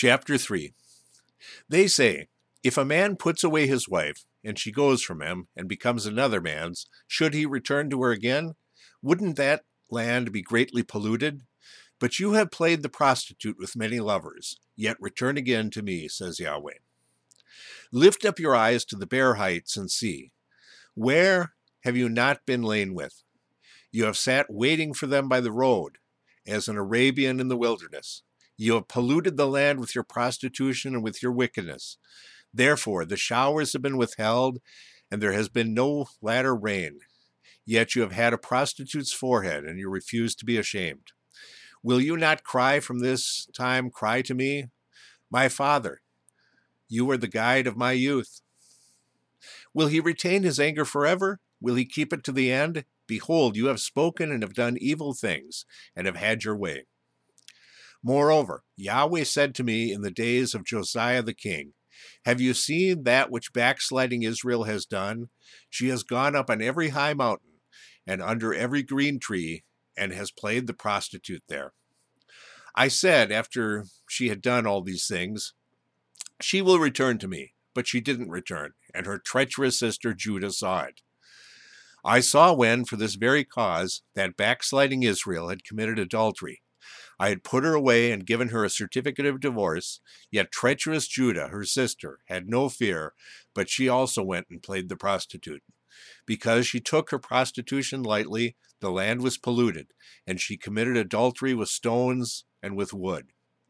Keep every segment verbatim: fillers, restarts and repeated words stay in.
Chapter three. They say, if a man puts away his wife, and she goes from him, and becomes another man's, should he return to her again? Wouldn't that land be greatly polluted? But you have played the prostitute with many lovers, yet return again to me, says Yahweh. Lift up your eyes to the bare heights and see. Where have you not been lain with? You have sat waiting for them by the road, as an Arabian in the wilderness. You have polluted the land with your prostitution and with your wickedness. Therefore, the showers have been withheld, and there has been no latter rain. Yet you have had a prostitute's forehead, and you refuse to be ashamed. Will you not cry from this time, cry to me? My father, you are the guide of my youth. Will he retain his anger forever? Will he keep it to the end? Behold, you have spoken and have done evil things, and have had your way. Moreover, Yahweh said to me in the days of Josiah the king, have you seen that which backsliding Israel has done? She has gone up on every high mountain and under every green tree, and has played the prostitute there. I said, after she had done all these things, she will return to me, but she didn't return, and her treacherous sister Judah saw it. I saw when, for this very cause, that backsliding Israel had committed adultery. I had put her away and given her a certificate of divorce, yet treacherous Judah, her sister, had no fear, but she also went and played the prostitute. Because she took her prostitution lightly, the land was polluted, and she committed adultery with stones and with wood.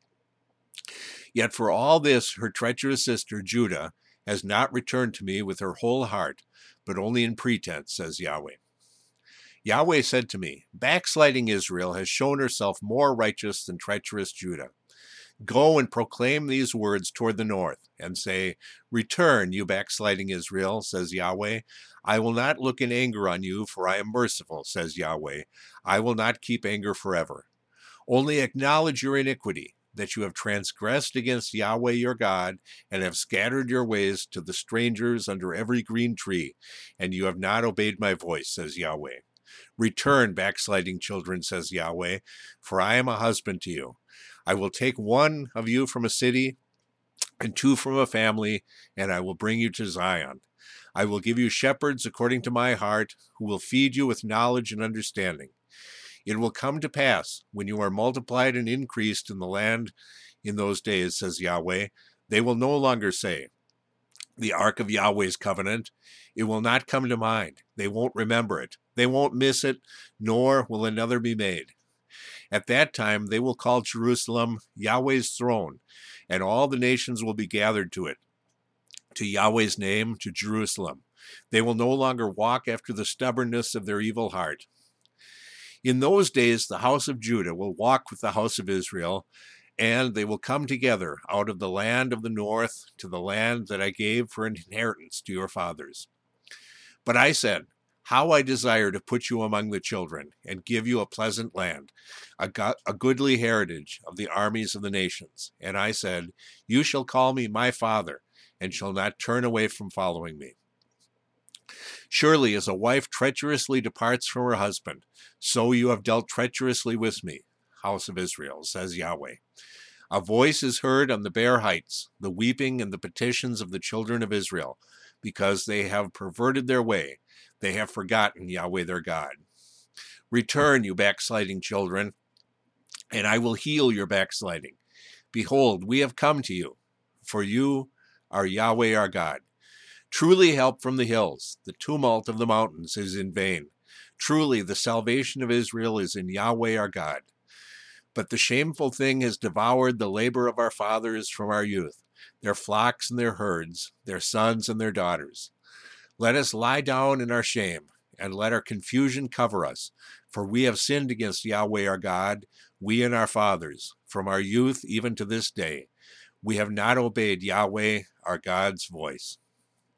Yet for all this, her treacherous sister Judah has not returned to me with her whole heart, but only in pretense, says Yahweh. Yahweh said to me, backsliding Israel has shown herself more righteous than treacherous Judah. Go and proclaim these words toward the north, and say, return, you backsliding Israel, says Yahweh. I will not look in anger on you, for I am merciful, says Yahweh. I will not keep anger forever. Only acknowledge your iniquity, that you have transgressed against Yahweh your God, and have scattered your ways to the strangers under every green tree, and you have not obeyed my voice, says Yahweh. Return, backsliding children, says Yahweh, for I am a husband to you. I will take one of you from a city and two from a family, and I will bring you to Zion. I will give you shepherds according to my heart, who will feed you with knowledge and understanding. It will come to pass, when you are multiplied and increased in the land in those days, says Yahweh, they will no longer say, the ark of Yahweh's covenant. It will not come to mind. They won't remember it. They won't miss it, nor will another be made. At that time they will call Jerusalem Yahweh's throne, and all the nations will be gathered to it, to Yahweh's name, to Jerusalem. They will no longer walk after the stubbornness of their evil heart. In those days the house of Judah will walk with the house of Israel, and they will come together out of the land of the north to the land that I gave for an inheritance to your fathers. But I said, how I desire to put you among the children, and give you a pleasant land, a, go- a goodly heritage of the armies of the nations. And I said, you shall call me my father, and shall not turn away from following me. Surely as a wife treacherously departs from her husband, so you have dealt treacherously with me, house of Israel, says Yahweh. A voice is heard on the bare heights, the weeping and the petitions of the children of Israel, because they have perverted their way. They have forgotten Yahweh their God. Return, you backsliding children, and I will heal your backsliding. Behold, we have come to you, for you are Yahweh our God. Truly help from the hills, the tumult of the mountains is in vain. Truly the salvation of Israel is in Yahweh our God. But the shameful thing has devoured the labor of our fathers from our youth, their flocks and their herds, their sons and their daughters. Let us lie down in our shame, and let our confusion cover us, for we have sinned against Yahweh our God, we and our fathers, from our youth even to this day. We have not obeyed Yahweh our God's voice.